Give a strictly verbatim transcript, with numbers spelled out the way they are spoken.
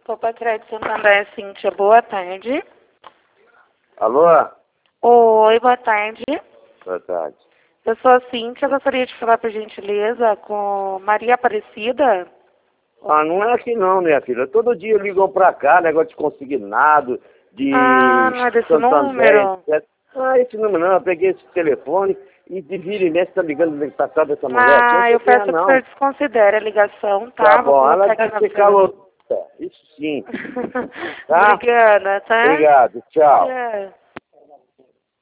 Copa Crédito Santander, Cíntia, boa tarde. Alô? Oi, boa tarde. Boa tarde. Eu sou a Cíntia, gostaria de falar, por gentileza, com Maria Aparecida. Ah, não é aqui não, minha filha. Todo dia ligam pra cá, negócio de consignado, de Ah, não é desse Santander, número? etcétera. Ah, esse número não, eu peguei esse telefone e de vira e mexe tá ligando pra cá dessa mulher aqui. Ah, Eu eu sei quem é, peço que o não. senhor desconsidere a ligação, tá? Tá Vou bom, ela colocar aqui deve na ser fila. calorosa. Isso sim. Tá? Obrigada, tá? Obrigado, tchau. Tchau.